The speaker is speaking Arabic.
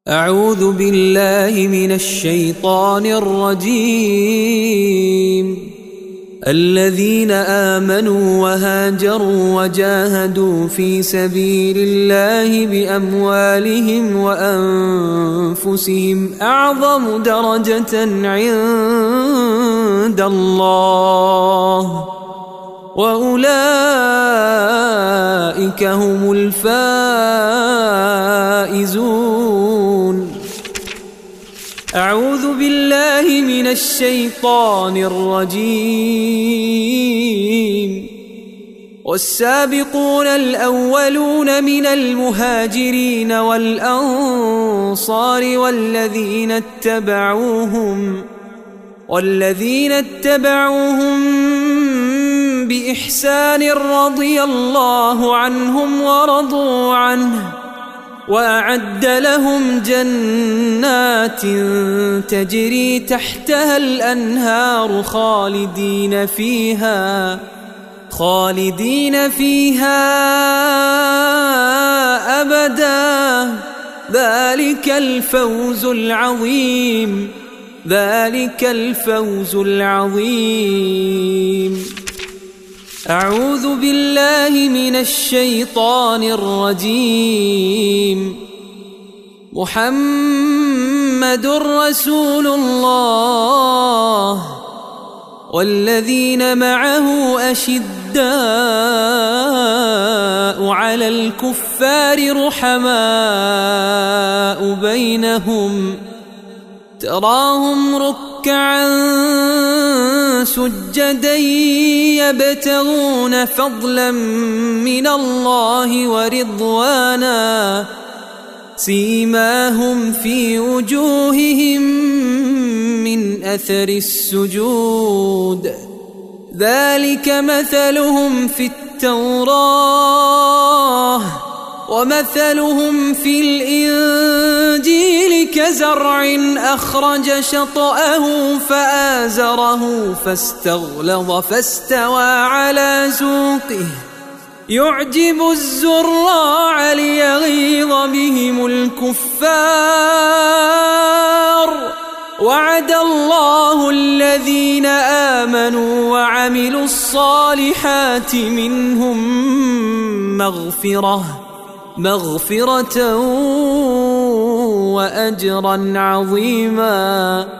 أعوذ بالله من الشيطان الرجيم. الذين آمنوا وهاجروا وجاهدوا في سبيل الله بأموالهم وأنفسهم أعظم درجة عند الله وأولئك هم الفائزون. أعوذ بالله من الشيطان الرجيم. والسابقون الأولون من المهاجرين والأنصار والذين اتبعوهم بإحسان رضي الله عنهم ورضوا عنه وأعد لهم جنات تجري تحتها الأنهار خالدين فيها أبدا. ذلك الفوز العظيم. أعوذ بالله من الشيطان الرجيم. محمد رسول الله والذين معه أشداء على الكفار رحماء بينهم تراهم ركعا سجدا يبتغون فضلا من الله ورضوانا سيماهم في وجوههم من أثر السجود ذلك مثلهم في التوراة ومثلهم في الإنجيل كزرع أخرج شطأه فآزره فاستغلظ فاستوى على سوقه يعجب الزراع ليغيظ بهم الكفار. وعد الله الذين آمنوا وعملوا الصالحات منهم مغفرة وأجرا عظيما.